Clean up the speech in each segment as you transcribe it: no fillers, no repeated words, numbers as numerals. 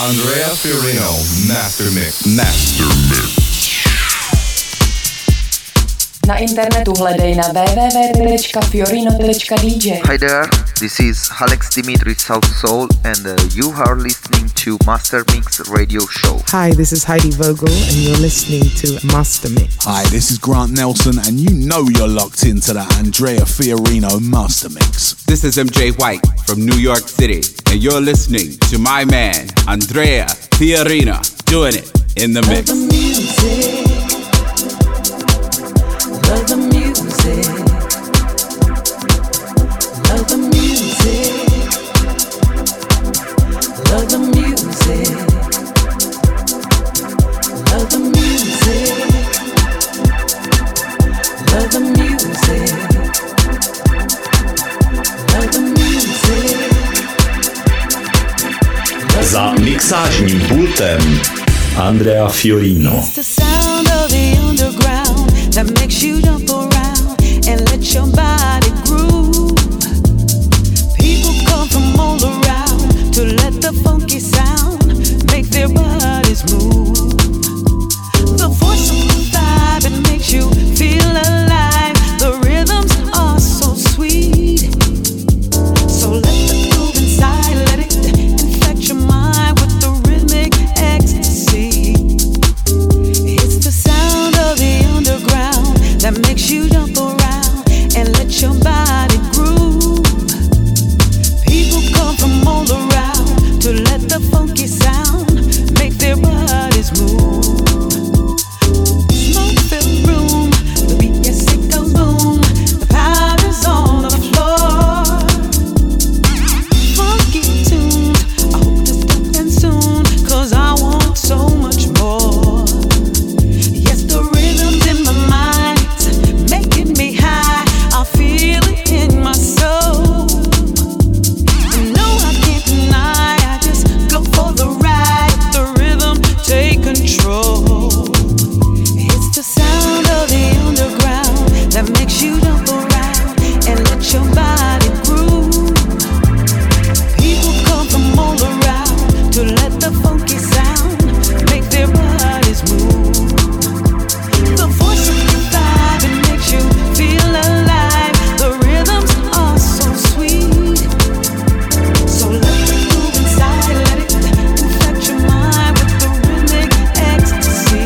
Andrea Fiorino, Master Mix. Master Mix. Na internetu hledej na www.fiorino.dj. Hi there, this is Alex Dimitri South Soul and you are listening to Master Mix Radio Show. Hi, this is Heidi Vogel and you're listening to Master Mix. Hi, this is Grant Nelson and you know you're locked into the Andrea Fiorino Master Mix. This is MJ White from New York City and you're listening to my man, Andrea Fiorino, doing it in the mix. Love the music. Love the music. Love the music. Love the music. Love the music. Love the music. Za mixážním pultem Andrea Fiorino. It's the sound of the underground that makes you jump around and let your body groove. People come from all around to let the funky sound make their bodies move. The force of the vibe, it makes you feel alive. The rhythms are so sweet. So let the groove inside, let it infect your mind with the rhythmic ecstasy. It's the sound of the underground that makes you jump around and let your body groove. People come from all around to let the funky sound make their bodies move. Smoke-filled room, the beat gets sick of boom. The powder's on the floor. Funky tunes, I hope to step in soon, 'cause I want so much more. Yes, the rhythm's in my mind, making me high. I feel it in my soul. And no, I can't deny, I just go for the ride. The rhythm take control. It's the sound of the underground that makes you jump around and let your body groove. People come from all around to let the funky sound make their bodies move. The force of the vibe, it makes you feel alive. The rhythms are so sweet. So let the groove inside, let it infect your mind with the rhythmic ecstasy.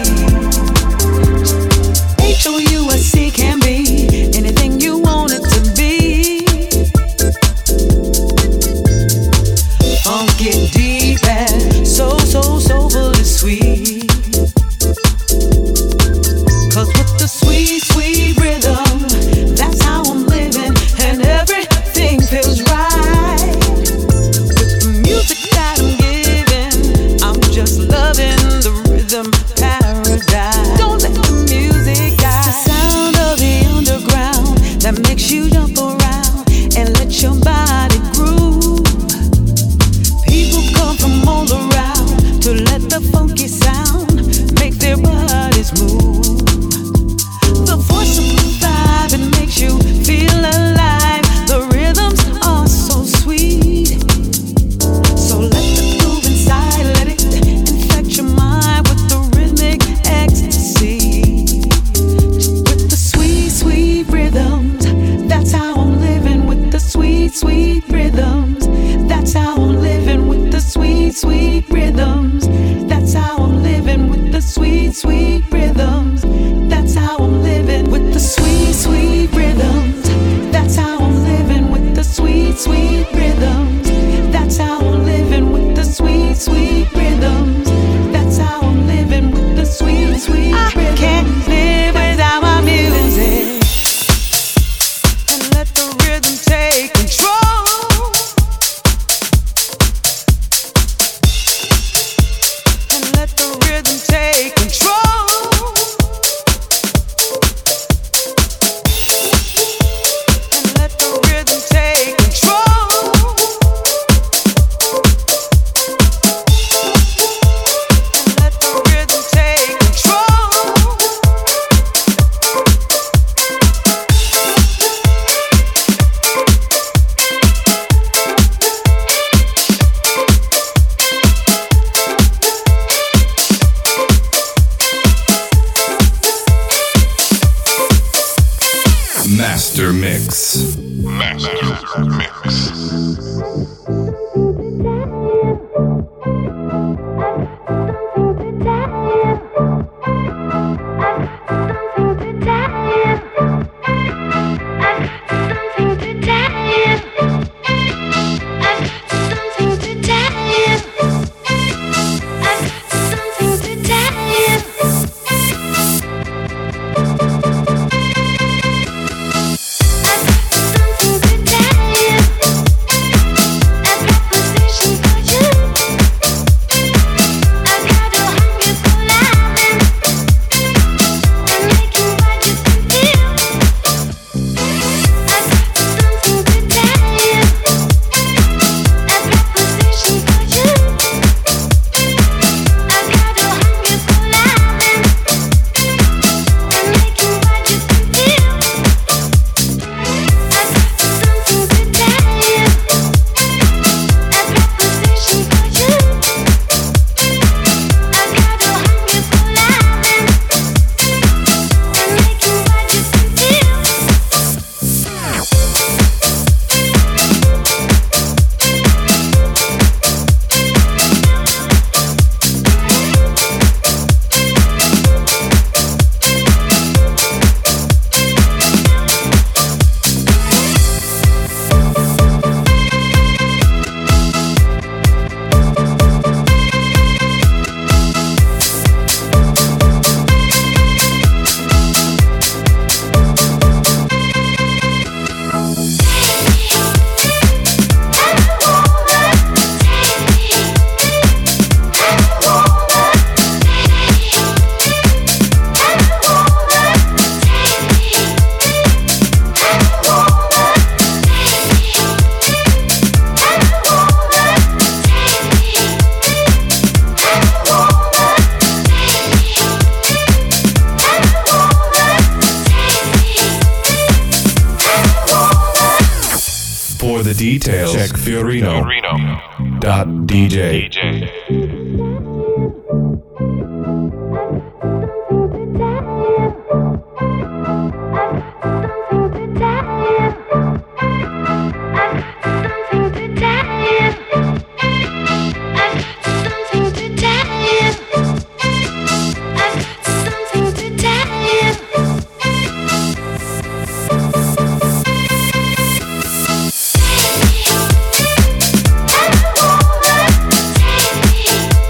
HOUSC can be anything you want it to be. Funky deep and so soulfully sweet. 'Cause with the sweet, sweet rhythm, that's how I'm living, and everything feels right. With the music that I'm giving, I'm just loving the rhythm paradise. Don't let the music die. It's the sound of the underground that makes you jump around and let your body groove. People come from all around to let the funky sound make their bodies move. The force of the vibe, it makes you feel alive. The rhythms are so sweet. So let the groove inside, let it infect your mind with the rhythmic ecstasy. With the sweet, sweet rhythms, that's how I'm living with the sweet, sweet rhythms. That's how I'm living with the sweet, sweet rhythms. That's how I'm living with the sweet, sweet rhythms. That's how I'm living with the sweet, sweet rhythms. That's how I'm living with the sweet, sweet rhythms. That's how I'm living with the sweet, sweet rhythms. That's how I'm living with the sweet, sweet rhythms. I can't live without my music. And let the rhythm take control. And let the rhythm take control. details, check Fiorino.dj. Take me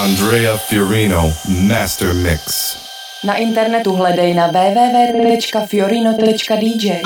Andrea Fiorino Master Mix. Na internetu hledej na www.fiorino.dj.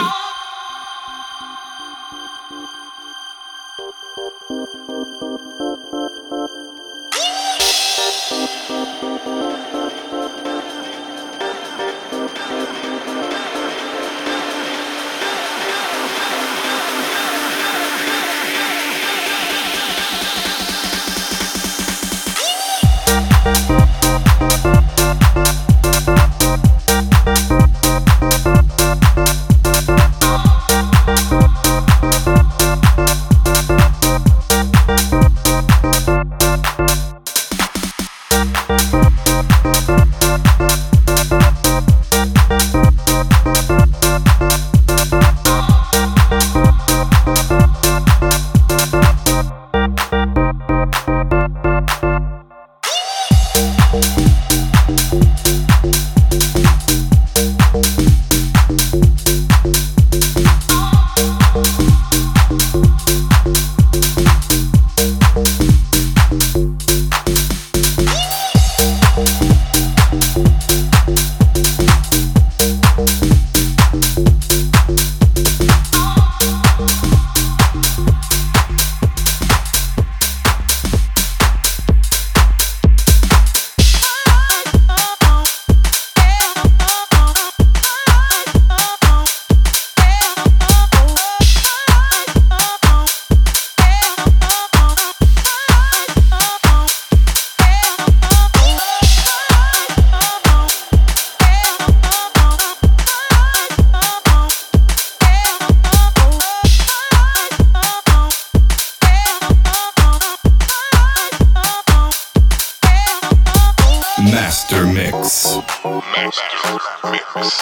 Master Mix. Master Mix.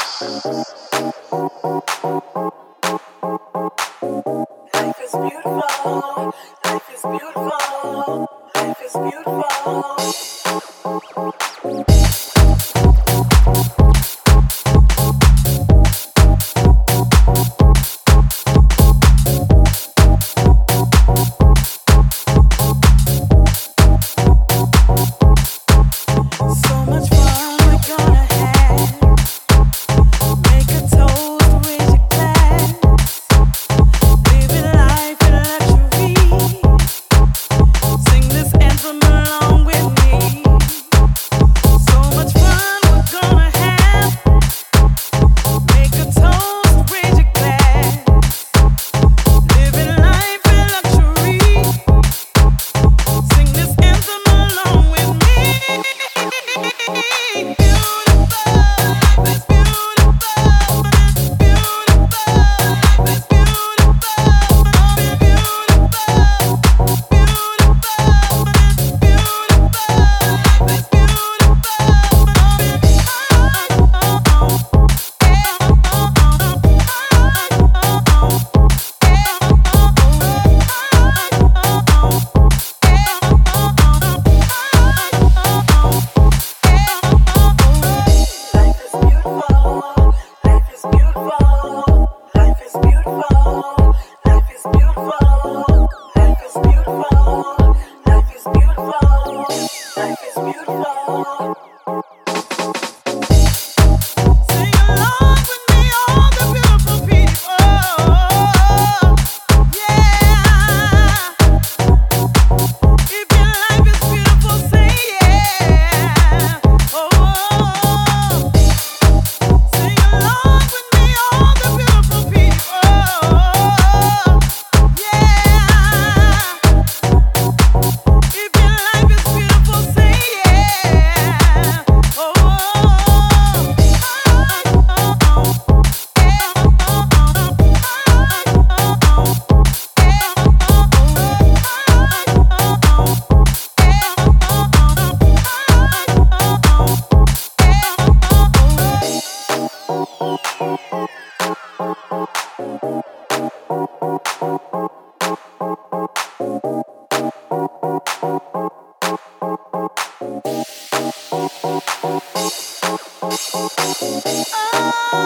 Life is beautiful. Life is beautiful. Life is beautiful.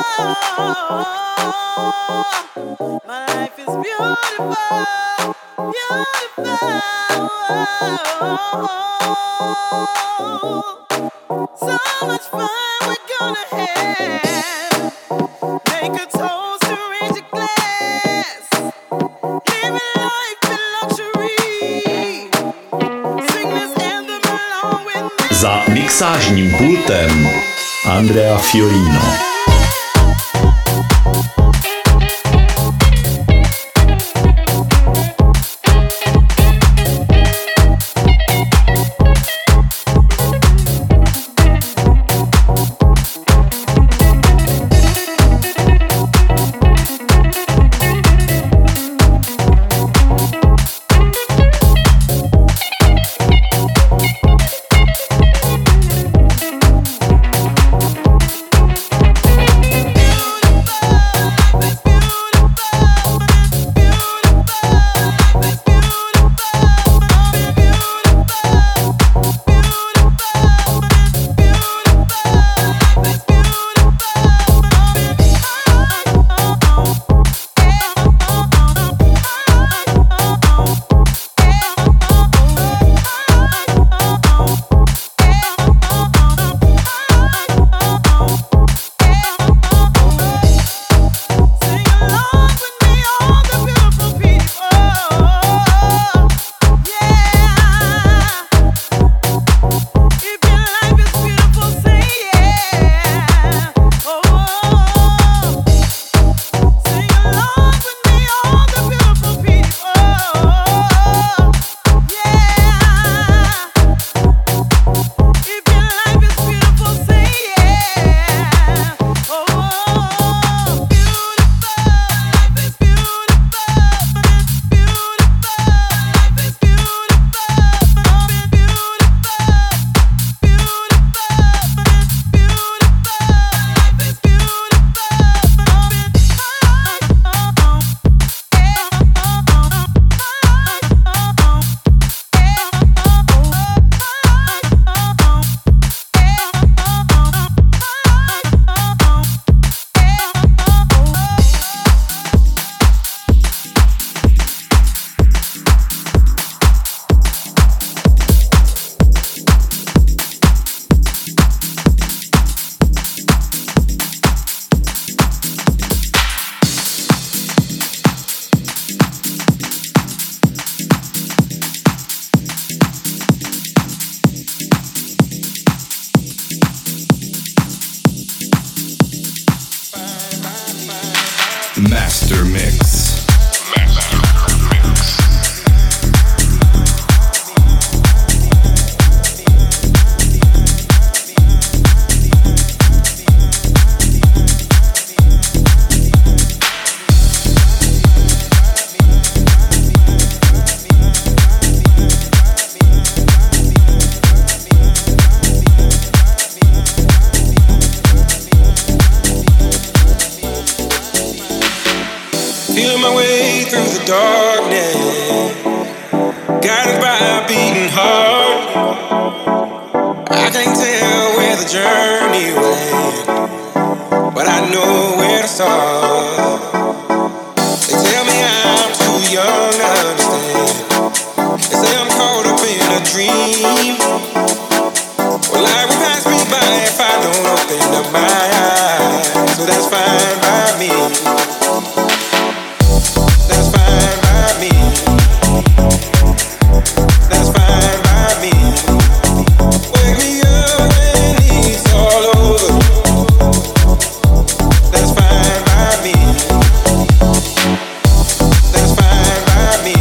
My life is beautiful. Za mixážním pultem Andrea Fiorino. Master Mix. Feeling my way through the darkness, guided by a beating heart. I can't tell where the journey will end, but I know where to start. They tell me I'm too young to understand. They say I'm caught up in a dream. Well, life will pass me by if I don't open up my eyes. So that's fine by me. That's fine by me. That's fine by me. Wake me up when it's all over. That's fine by me. That's fine by me.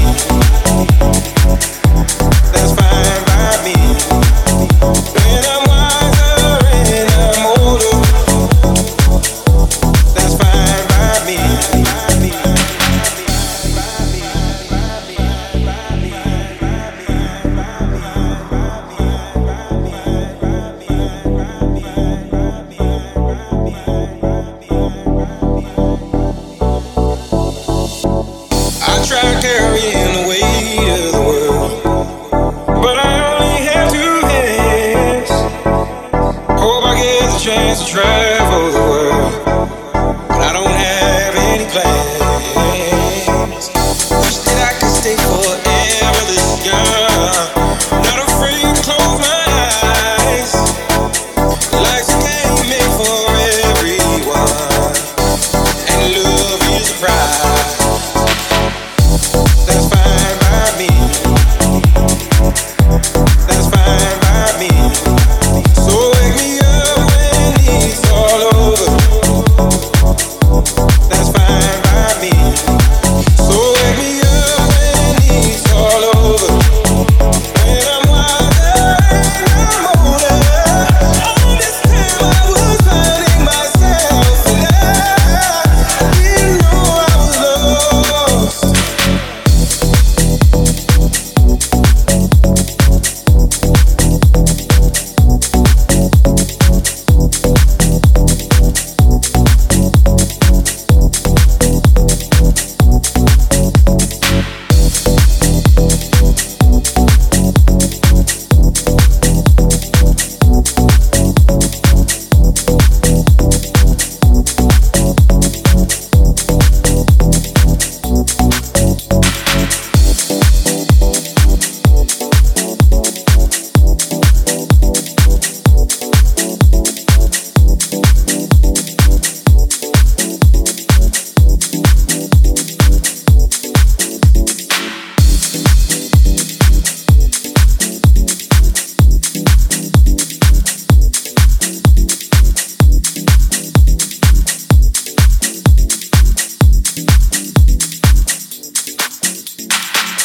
That's fine by me. When I'm wiser and I'm older. That's fine by me. I tried carrying the weight of the world, but I only have two hands. Hope I get the chance to travel the world, but I don't have any plans. Wish that I could stay forever.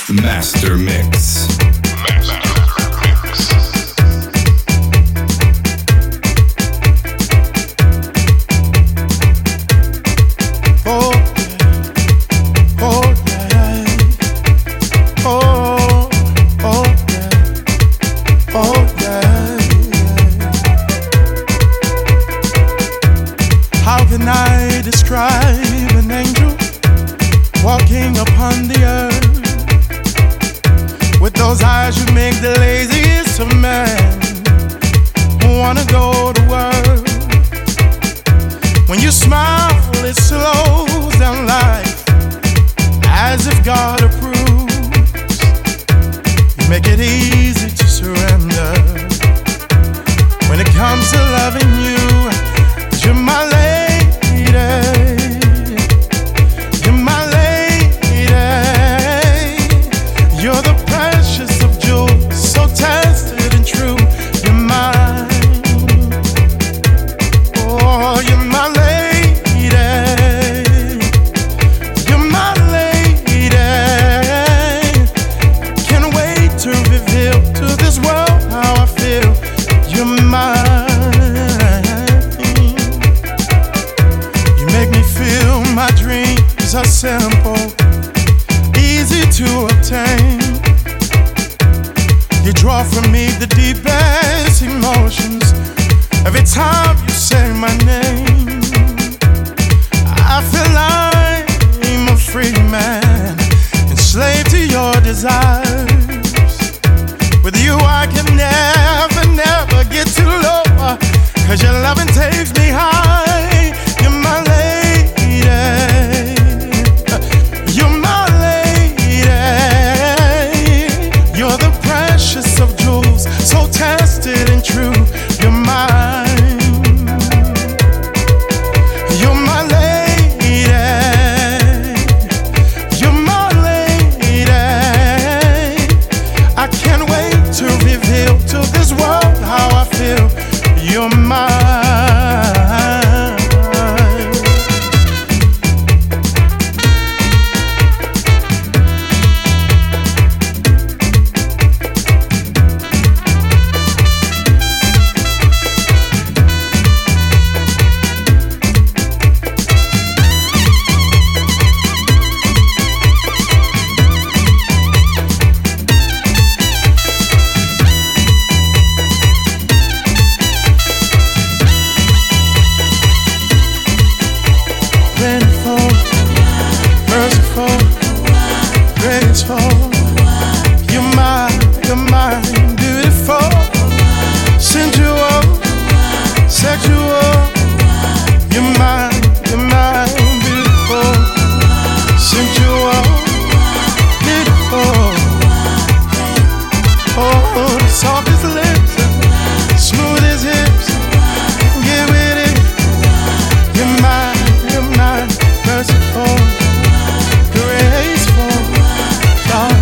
Master Mix. Graceful,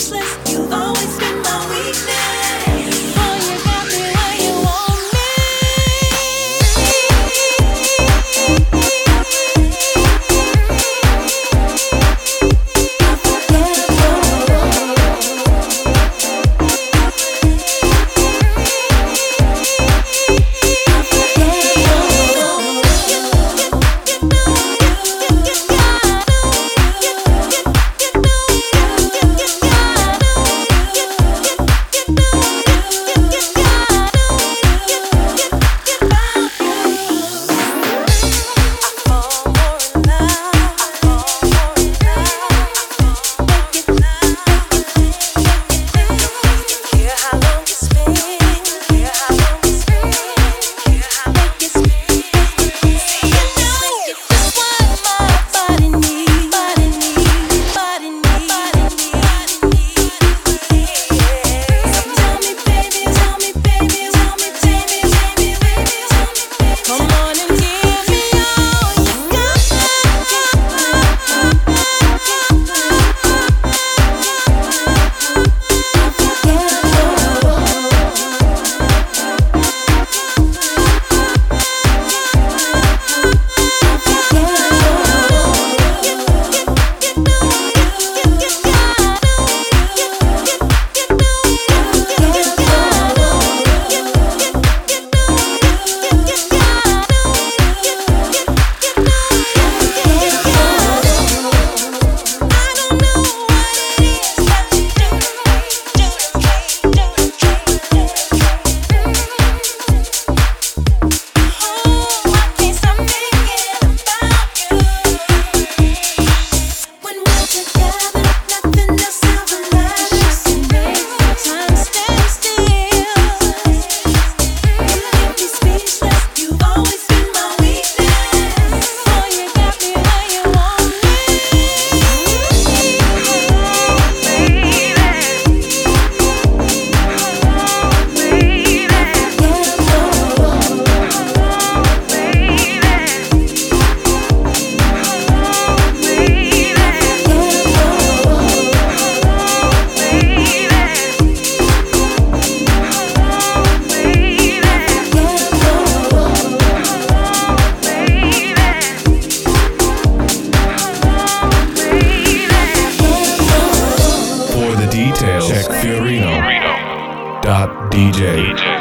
DJ.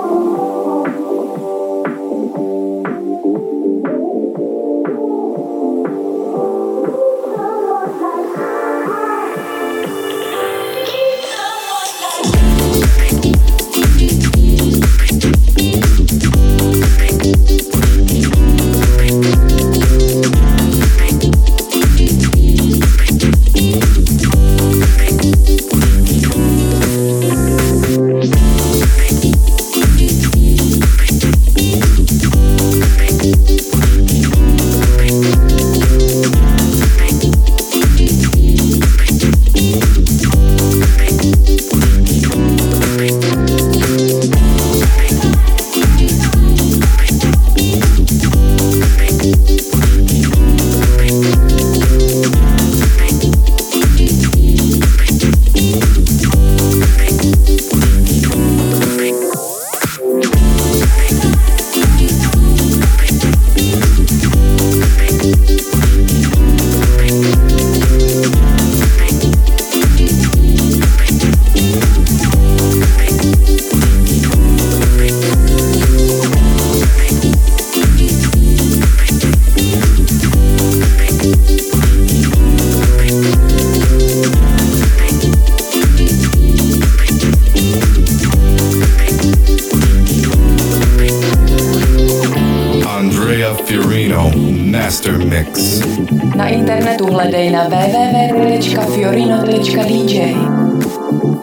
Master Mix. Na internetu hledej na www.fiorino.dj.